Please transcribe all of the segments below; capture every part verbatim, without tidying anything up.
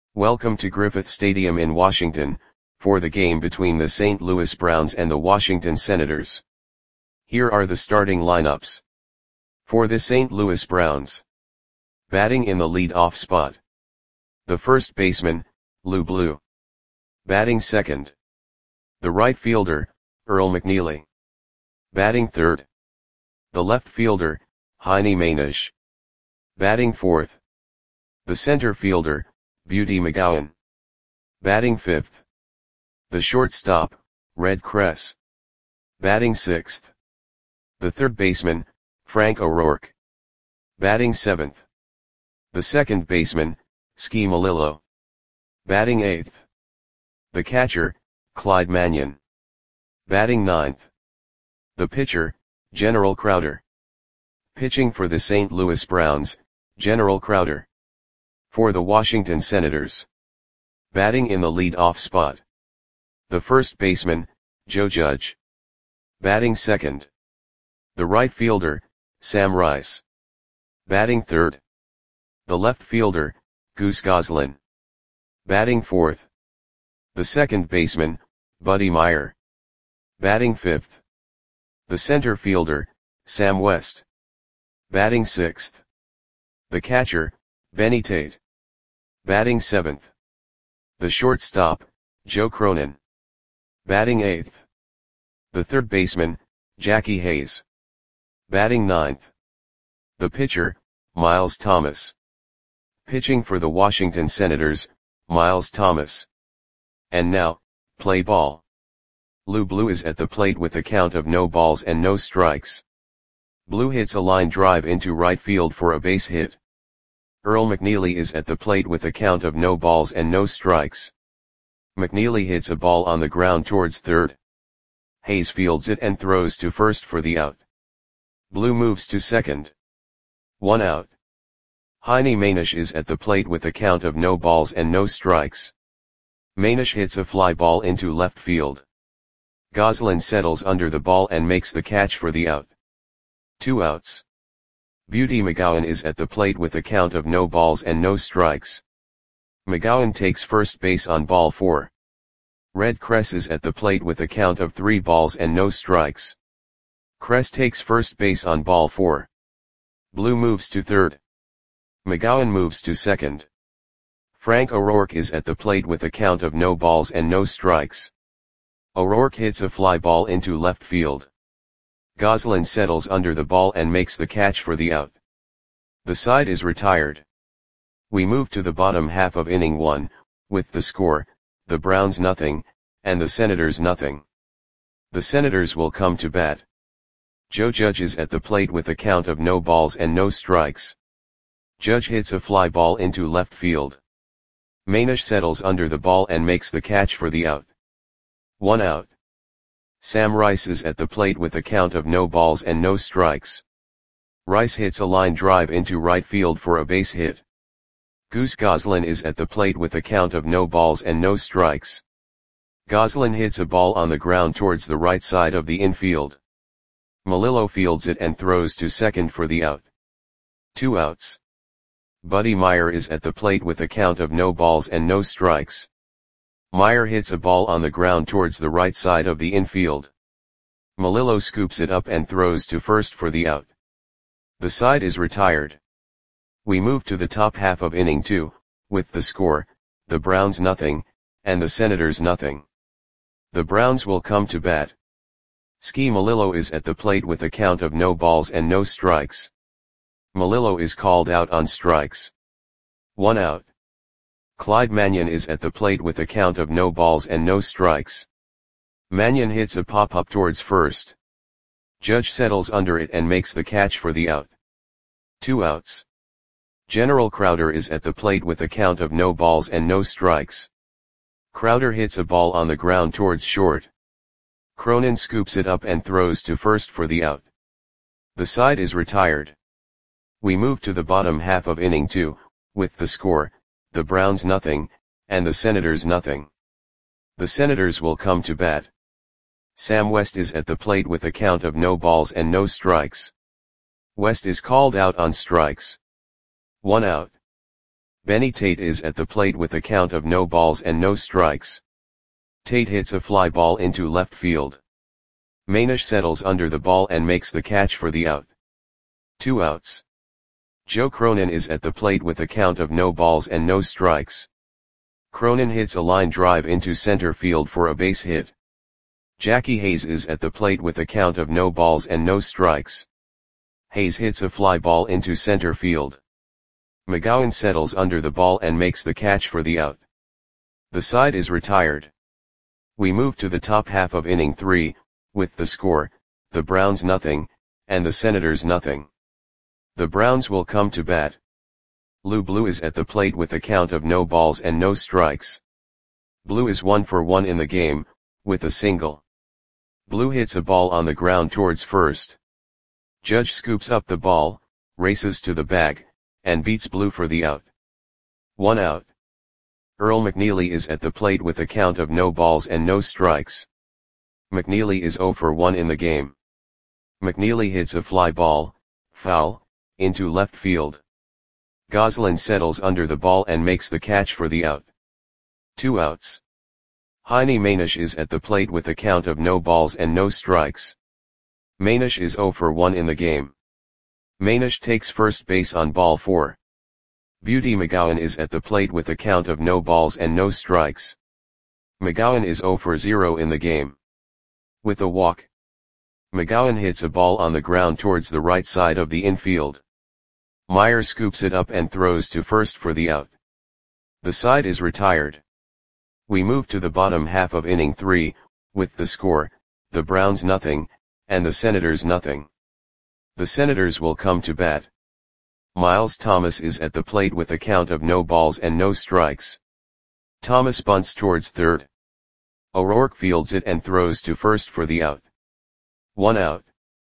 Welcome to Griffith Stadium in Washington, for the game between the Saint Louis Browns and the Washington Senators. Here are the starting lineups. For the Saint Louis Browns. Batting in the lead-off spot. The first baseman, Lou Blue. Batting second. The right fielder, Earl McNeely. Batting third. The left fielder, Heine Mainish. Batting fourth. The center fielder, Beauty McGowan. Batting fifth. The shortstop, Red Kress. Batting sixth. The third baseman, Frank O'Rourke. Batting seventh. The second baseman, Ski Malillo. Batting eighth. The catcher, Clyde Mannion. Batting ninth. The pitcher, General Crowder. Pitching for the Saint Louis Browns, General Crowder. For the Washington Senators. Batting in the lead-off spot. The first baseman, Joe Judge. Batting second. The right fielder, Sam Rice. Batting third. The left fielder, Goose Goslin. Batting fourth. The second baseman, Buddy Meyer. Batting fifth. The center fielder, Sam West. Batting sixth. The catcher, Benny Tate. Batting seventh. The shortstop, Joe Cronin. Batting eighth. The third baseman, Jackie Hayes. Batting ninth. The pitcher, Miles Thomas. Pitching for the Washington Senators, Miles Thomas. And now, play ball. Lou Blue is at the plate with a count of no balls and no strikes. Blue hits a line drive into right field for a base hit. Earl McNeely is at the plate with a count of no balls and no strikes. McNeely hits a ball on the ground towards third. Hayes fields it and throws to first for the out. Blue moves to second. One out. Heine Mainish is at the plate with a count of no balls and no strikes. Mainish hits a fly ball into left field. Goslin settles under the ball and makes the catch for the out. Two outs. Beauty McGowan is at the plate with a count of no balls and no strikes. McGowan takes first base on ball four. Red Kress is at the plate with a count of three balls and no strikes. Kress takes first base on ball four. Blue moves to third. McGowan moves to second. Frank O'Rourke is at the plate with a count of no balls and no strikes. O'Rourke hits a fly ball into left field. Goslin settles under the ball and makes the catch for the out. The side is retired. We move to the bottom half of inning one, with the score, the Browns nothing, and the Senators nothing. The Senators will come to bat. Joe Judge is at the plate with a count of no balls and no strikes. Judge hits a fly ball into left field. Mainish settles under the ball and makes the catch for the out. One out. Sam Rice is at the plate with a count of no balls and no strikes. Rice hits a line drive into right field for a base hit. Goose Goslin is at the plate with a count of no balls and no strikes. Goslin hits a ball on the ground towards the right side of the infield. Malillo fields it and throws to second for the out. Two outs. Buddy Meyer is at the plate with a count of no balls and no strikes. Meyer hits a ball on the ground towards the right side of the infield. Malillo scoops it up and throws to first for the out. The side is retired. We move to the top half of inning two, with the score, the Browns nothing, and the Senators nothing. The Browns will come to bat. Ski Malillo is at the plate with a count of no balls and no strikes. Malillo is called out on strikes. One out. Clyde Mannion is at the plate with a count of no balls and no strikes. Mannion hits a pop-up towards first. Judge settles under it and makes the catch for the out. Two outs. General Crowder is at the plate with a count of no balls and no strikes. Crowder hits a ball on the ground towards short. Cronin scoops it up and throws to first for the out. The side is retired. We move to the bottom half of inning two, with the score, the Browns nothing, and the Senators nothing. The Senators will come to bat. Sam West is at the plate with a count of no balls and no strikes. West is called out on strikes. One out. Benny Tate is at the plate with a count of no balls and no strikes. Tate hits a fly ball into left field. Manish settles under the ball and makes the catch for the out. Two outs. Joe Cronin is at the plate with a count of no balls and no strikes. Cronin hits a line drive into center field for a base hit. Jackie Hayes is at the plate with a count of no balls and no strikes. Hayes hits a fly ball into center field. McGowan settles under the ball and makes the catch for the out. The side is retired. We move to the top half of inning three, with the score, the Browns nothing, and the Senators nothing. The Browns will come to bat. Lou Blue is at the plate with a count of no balls and no strikes. Blue is one for one in the game, with a single. Blue hits a ball on the ground towards first. Judge scoops up the ball, races to the bag, and beats Blue for the out. One out. Earl McNeely is at the plate with a count of no balls and no strikes. McNeely is zero for one in the game. McNeely hits a fly ball, foul, into left field. Goslin settles under the ball and makes the catch for the out. Two outs. Heine Manish is at the plate with a count of no balls and no strikes. Manish is zero for one in the game. Manish takes first base on ball four. Beauty McGowan is at the plate with a count of no balls and no strikes. McGowan is zero for zero in the game. With a walk. McGowan hits a ball on the ground towards the right side of the infield. Meyer scoops it up and throws to first for the out. The side is retired. We move to the bottom half of inning three, with the score, the Browns nothing, and the Senators nothing. The Senators will come to bat. Miles Thomas is at the plate with a count of no balls and no strikes. Thomas bunts towards third. O'Rourke fields it and throws to first for the out. One out.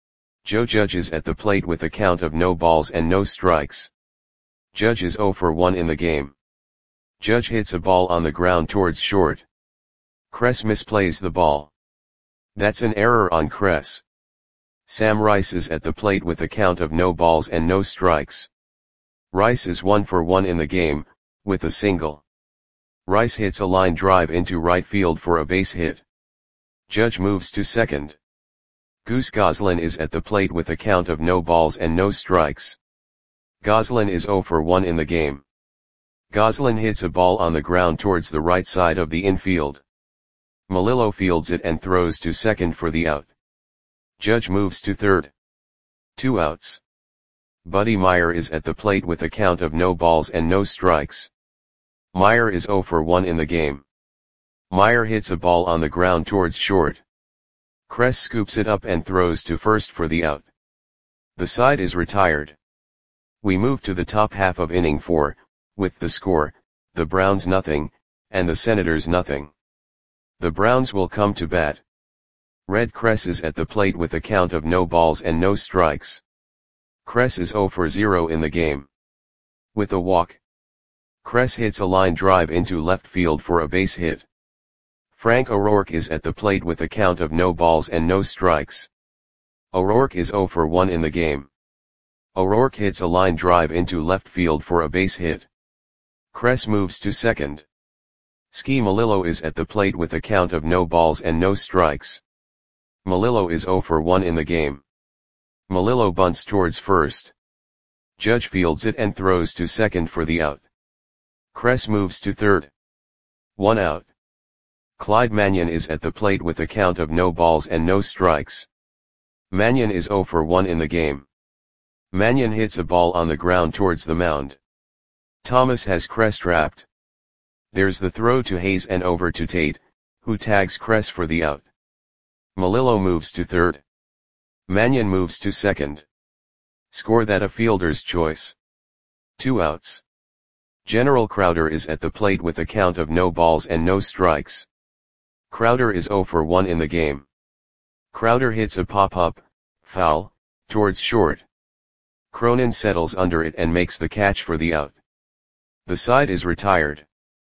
Joe Judge is at the plate with a count of no balls and no strikes. Judge is zero for one in the game. Judge hits a ball on the ground towards short. Kress misplays the ball. That's an error on Kress. Sam Rice is at the plate with a count of no balls and no strikes. Rice is one for one in the game, with a single. Rice hits a line drive into right field for a base hit. Judge moves to second. Goose Goslin is at the plate with a count of no balls and no strikes. Goslin is zero for one in the game. Goslin hits a ball on the ground towards the right side of the infield. Melillo fields it and throws to second for the out. Judge moves to third. Two outs. Buddy Meyer is at the plate with a count of no balls and no strikes. Meyer is zero for one in the game. Meyer hits a ball on the ground towards short. Kress scoops it up and throws to first for the out. The side is retired. We move to the top half of inning four, with the score, the Browns nothing, and the Senators nothing. The Browns will come to bat. Red Kress is at the plate with a count of no balls and no strikes. Kress is zero for zero in the game. With a walk. Kress hits a line drive into left field for a base hit. Frank O'Rourke is at the plate with a count of no balls and no strikes. O'Rourke is zero for one in the game. O'Rourke hits a line drive into left field for a base hit. Kress moves to second. Ski Melillo is at the plate with a count of no balls and no strikes. Melillo is zero for one in the game. Melillo bunts towards first. Judge fields it and throws to second for the out. Kress moves to third. One out. Clyde Mannion is at the plate with a count of no balls and no strikes. Mannion is zero for one in the game. Mannion hits a ball on the ground towards the mound. Thomas has Kress trapped. There's the throw to Hayes and over to Tate, who tags Kress for the out. Melillo moves to third. Mannion moves to second. Score that a fielder's choice. Two outs. General Crowder is at the plate with a count of no balls and no strikes. Crowder is zero for one in the game. Crowder hits a pop-up, foul, towards short. Cronin settles under it and makes the catch for the out. The side is retired.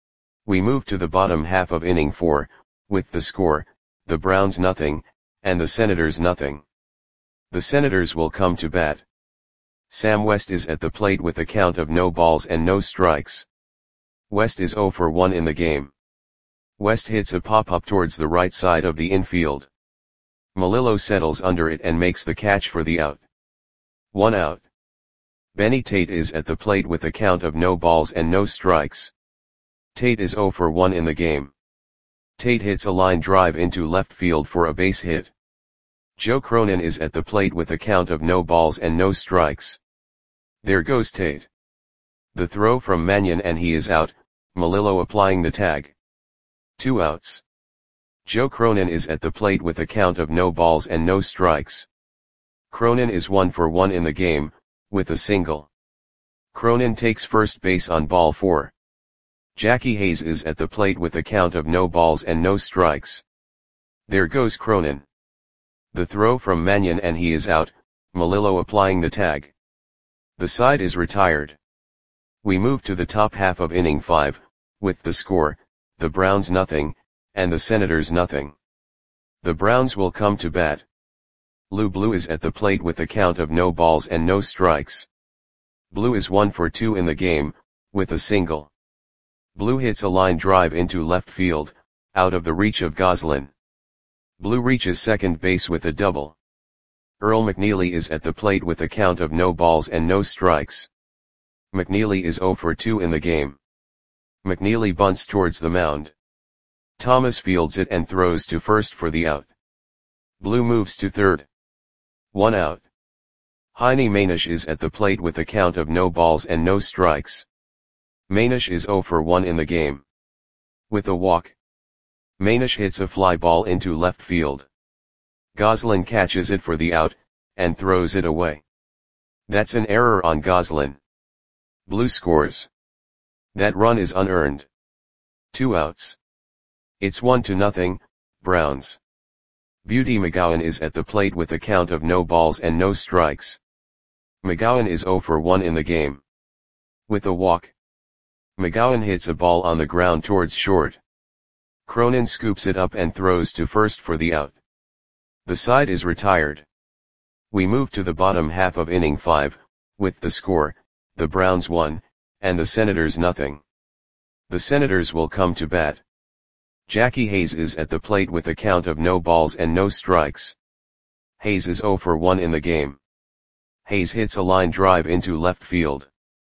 We move to the bottom half of inning four, with the score, the Browns nothing, and the Senators nothing. The Senators will come to bat. Sam West is at the plate with a count of no balls and no strikes. West is zero for one in the game. West hits a pop-up towards the right side of the infield. Melillo settles under it and makes the catch for the out. One out. Benny Tate is at the plate with a count of no balls and no strikes. Tate is zero for one in the game. Tate hits a line drive into left field for a base hit. Joe Cronin is at the plate with a count of no balls and no strikes. There goes Tate. The throw from Mannion and he is out, Melillo applying the tag. Two outs. Joe Cronin is at the plate with a count of no balls and no strikes. Cronin is one for one in the game, with a single. Cronin takes first base on ball four. Jackie Hayes is at the plate with a count of no balls and no strikes. There goes Cronin. The throw from Mannion and he is out, Melillo applying the tag. The side is retired. We move to the top half of inning five, with the score, the Browns nothing, and the Senators nothing. The Browns will come to bat. Lou Blue is at the plate with a count of no balls and no strikes. Blue is one for two in the game, with a single. Blue hits a line drive into left field, out of the reach of Goslin. Blue reaches second base with a double. Earl McNeely is at the plate with a count of no balls and no strikes. McNeely is zero for two in the game. McNeely bunts towards the mound. Thomas fields it and throws to first for the out. Blue moves to third. One out. Heine Manish is at the plate with a count of no balls and no strikes. Manish is zero for one in the game. With a walk. Manish hits a fly ball into left field. Goslin catches it for the out, and throws it away. That's an error on Goslin. Blue scores. That run is unearned. Two outs. It's one to nothing, Browns. Beauty McGowan is at the plate with a count of no balls and no strikes. McGowan is zero for one in the game. With a walk. McGowan hits a ball on the ground towards short. Cronin scoops it up and throws to first for the out. The side is retired. We move to the bottom half of inning five, with the score, the Browns one, and the Senators nothing. The Senators will come to bat. Jackie Hayes is at the plate with a count of no balls and no strikes. Hayes is zero for one in the game. Hayes hits a line drive into left field.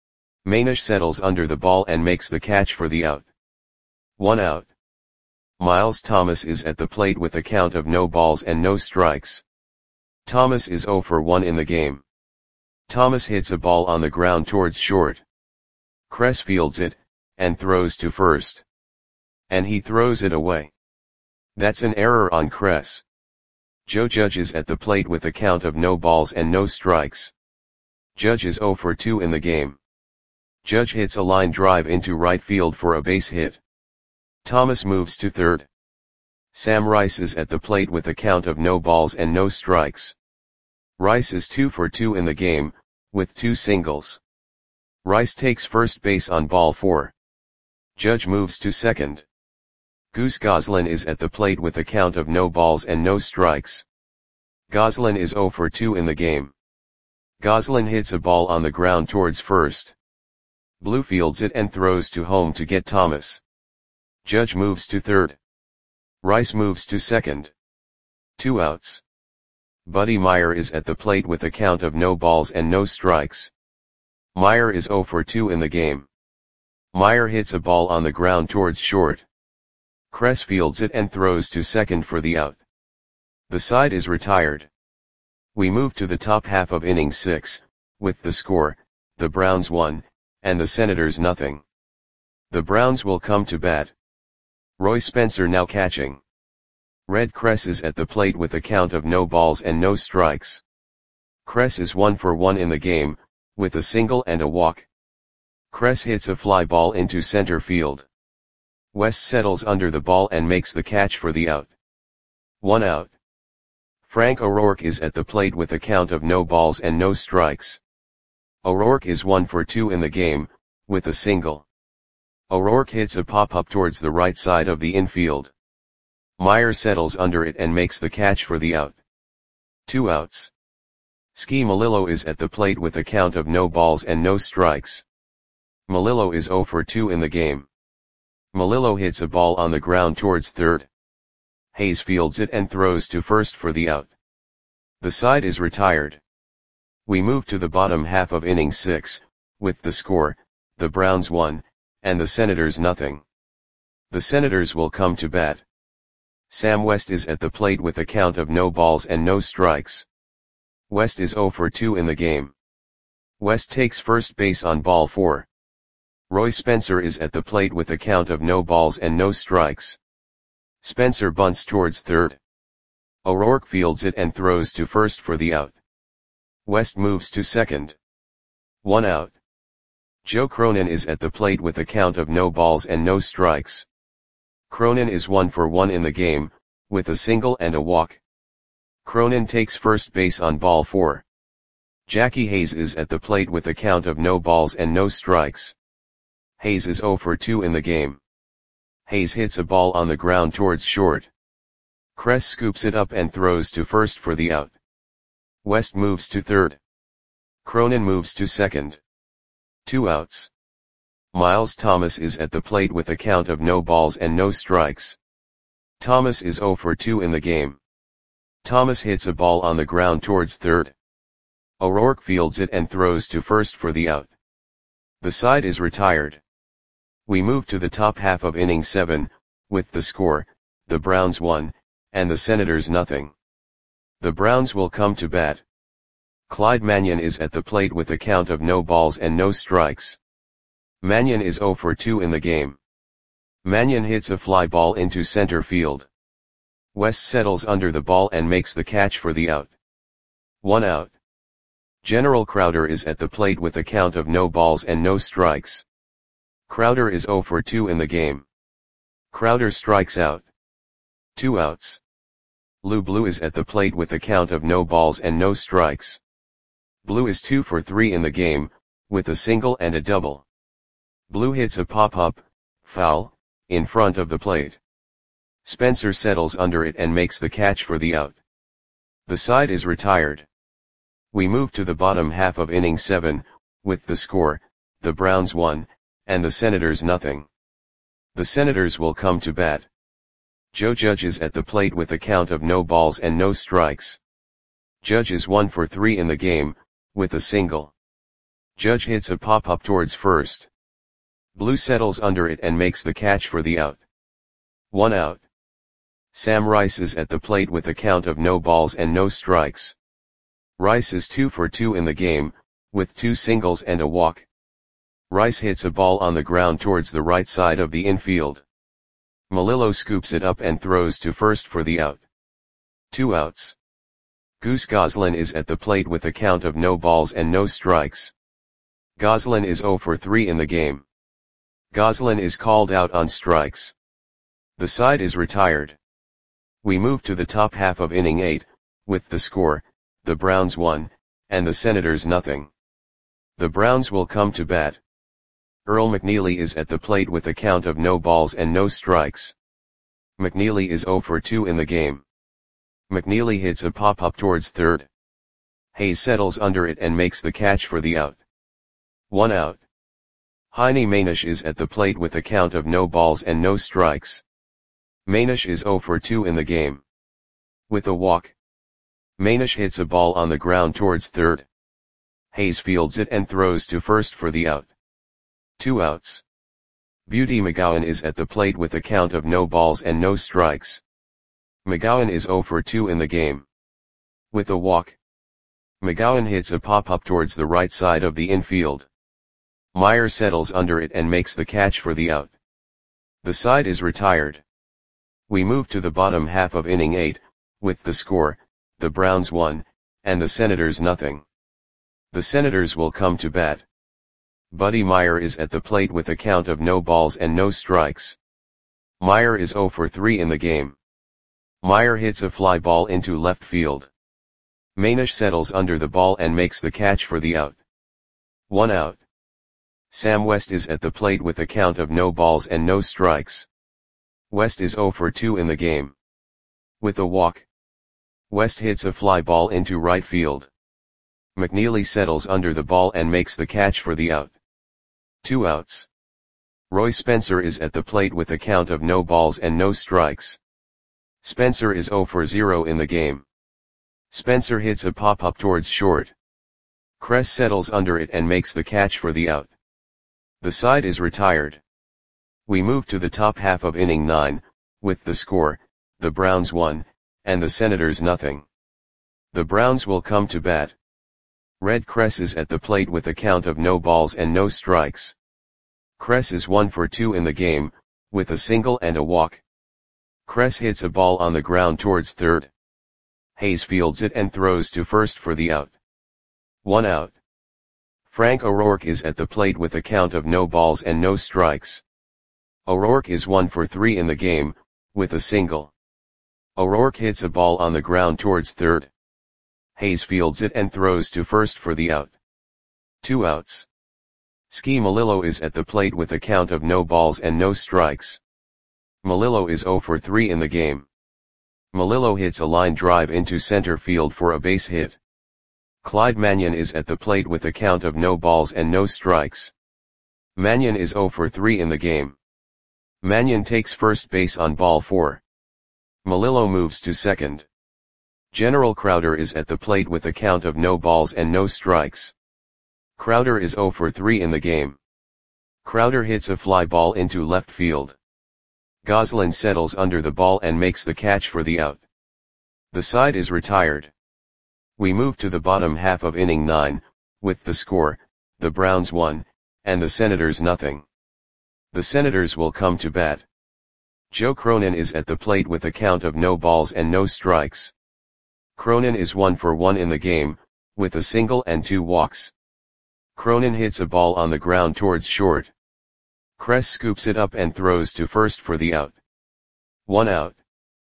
Manish settles under the ball and makes the catch for the out. One out. Miles Thomas is at the plate with a count of no balls and no strikes. Thomas is zero for one in the game. Thomas hits a ball on the ground towards short. Kress fields it, and throws to first. And he throws it away. That's an error on Kress. Joe Judge is at the plate with a count of no balls and no strikes. Judge is zero for two in the game. Judge hits a line drive into right field for a base hit. Thomas moves to third. Sam Rice is at the plate with a count of no balls and no strikes. Rice is two for two in the game, with two singles. Rice takes first base on ball four. Judge moves to second. Goose Goslin is at the plate with a count of no balls and no strikes. Goslin is zero for two in the game. Goslin hits a ball on the ground towards first. Blue fields it and throws to home to get Thomas. Judge moves to third. Rice moves to second. Two outs. Buddy Meyer is at the plate with a count of no balls and no strikes. Meyer is zero for two in the game. Meyer hits a ball on the ground towards short. Kress fields it and throws to second for the out. The side is retired. We move to the top half of inning six, with the score, the Browns one, and the Senators nothing. The Browns will come to bat. Roy Spencer now catching. Red Kress is at the plate with a count of no balls and no strikes. Kress is one for one in the game, with a single and a walk. Kress hits a fly ball into center field. West settles under the ball and makes the catch for the out. One out. Frank O'Rourke is at the plate with a count of no balls and no strikes. O'Rourke is one for two in the game, with a single. O'Rourke hits a pop-up towards the right side of the infield. Meyer settles under it and makes the catch for the out. Two outs. Ski Melillo is at the plate with a count of no balls and no strikes. Melillo is zero for two in the game. Melillo hits a ball on the ground towards third. Hayes fields it and throws to first for the out. The side is retired. We move to the bottom half of inning six, with the score, the Browns one, and the Senators nothing. The Senators will come to bat. Sam West is at the plate with a count of no balls and no strikes. West is oh for two in the game. West takes first base on ball four. Roy Spencer is at the plate with a count of no balls and no strikes. Spencer bunts towards third. O'Rourke fields it and throws to first for the out. West moves to second. One out. Joe Cronin is at the plate with a count of no balls and no strikes. Cronin is one for one in the game, with a single and a walk. Cronin takes first base on ball four. Jackie Hayes is at the plate with a count of no balls and no strikes. Hayes is oh for two in the game. Hayes hits a ball on the ground towards short. Kress scoops it up and throws to first for the out. West moves to third. Cronin moves to second. Two outs. Miles Thomas is at the plate with a count of no balls and no strikes. Thomas is oh for two in the game. Thomas hits a ball on the ground towards third. O'Rourke fields it and throws to first for the out. The side is retired. We move to the top half of inning seven, with the score, the Browns one, and the Senators nothing. The Browns will come to bat. Clyde Mannion is at the plate with a count of no balls and no strikes. Mannion is oh for two in the game. Mannion hits a fly ball into center field. West settles under the ball and makes the catch for the out. One out. General Crowder is at the plate with a count of no balls and no strikes. Crowder is oh for two in the game. Crowder strikes out. Two outs. Lou Blue is at the plate with a count of no balls and no strikes. Blue is two for three in the game, with a single and a double. Blue hits a pop-up, foul, in front of the plate. Spencer settles under it and makes the catch for the out. The side is retired. We move to the bottom half of inning seven, with the score, the Browns one, and the Senators nothing. The Senators will come to bat. Joe Judge is at the plate with a count of no balls and no strikes. Judge is one for three in the game, with a single. Judge hits a pop-up towards first. Blue settles under it and makes the catch for the out. One out. Sam Rice is at the plate with a count of no balls and no strikes. Rice is two for two in the game, with two singles and a walk. Rice hits a ball on the ground towards the right side of the infield. Melillo scoops it up and throws to first for the out. Two outs. Goose Goslin is at the plate with a count of no balls and no strikes. Goslin is oh for three in the game. Goslin is called out on strikes. The side is retired. We move to the top half of inning eight, with the score, the Browns one, and the Senators nothing. The Browns will come to bat. Earl McNeely is at the plate with a count of no balls and no strikes. McNeely is oh for two in the game. McNeely hits a pop-up towards third. Hayes settles under it and makes the catch for the out. One out. Heine Manish is at the plate with a count of no balls and no strikes. Manish is oh for two in the game. With a walk. Manish hits a ball on the ground towards third. Hayes fields it and throws to first for the out. Two outs. Beauty McGowan is at the plate with a count of no balls and no strikes. McGowan is oh for two in the game. With a walk. McGowan hits a pop-up towards the right side of the infield. Meyer settles under it and makes the catch for the out. The side is retired. We move to the bottom half of inning eight, with the score, the Browns one, and the Senators nothing. The Senators will come to bat. Buddy Meyer is at the plate with a count of no balls and no strikes. Meyer is oh for three in the game. Meyer hits a fly ball into left field. Manish settles under the ball and makes the catch for the out. One out. Sam West is at the plate with a count of no balls and no strikes. West is oh for two in the game. With a walk. West hits a fly ball into right field. McNeely settles under the ball and makes the catch for the out. Two outs. Roy Spencer is at the plate with a count of no balls and no strikes. Spencer is zero for zero in the game. Spencer hits a pop-up towards short. Kress settles under it and makes the catch for the out. The side is retired. We move to the top half of inning nine, with the score, the Browns one, and the Senators nothing. The Browns will come to bat. Red Kress is at the plate with a count of no balls and no strikes. Kress is one for two in the game, with a single and a walk. Kress hits a ball on the ground towards third. Hayes fields it and throws to first for the out. One out. Frank O'Rourke is at the plate with a count of no balls and no strikes. O'Rourke is one for three in the game, with a single. O'Rourke hits a ball on the ground towards third. Hayes fields it and throws to first for the out. Two outs. Ski Melillo is at the plate with a count of no balls and no strikes. Melillo is zero for three in the game. Melillo hits a line drive into center field for a base hit. Clyde Mannion is at the plate with a count of no balls and no strikes. Mannion is zero for three in the game. Mannion takes first base on ball four. Melillo moves to second. General Crowder is at the plate with a count of no balls and no strikes. Crowder is zero for three in the game. Crowder hits a fly ball into left field. Goslin settles under the ball and makes the catch for the out. The side is retired. We move to the bottom half of inning nine, with the score, the Browns one, and the Senators nothing. The Senators will come to bat. Joe Cronin is at the plate with a count of no balls and no strikes. Cronin is one for one in the game, with a single and two walks. Cronin hits a ball on the ground towards short. Kress scoops it up and throws to first for the out. One out.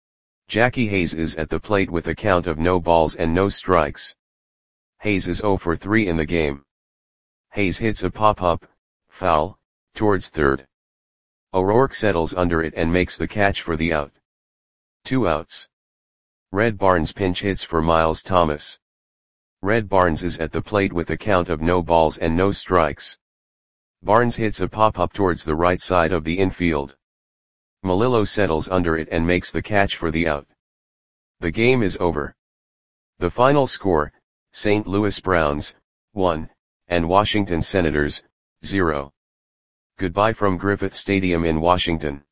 Jackie Hayes is at the plate with a count of no balls and no strikes. Hayes is zero for three in the game. Hayes hits a pop-up, foul, towards third. O'Rourke settles under it and makes the catch for the out. Two outs. Red Barnes pinch hits for Miles Thomas. Red Barnes is at the plate with a count of no balls and no strikes. Barnes hits a pop-up towards the right side of the infield. Melillo settles under it and makes the catch for the out. The game is over. The final score, Saint Louis Browns, one, and Washington Senators, zero. Goodbye from Griffith Stadium in Washington.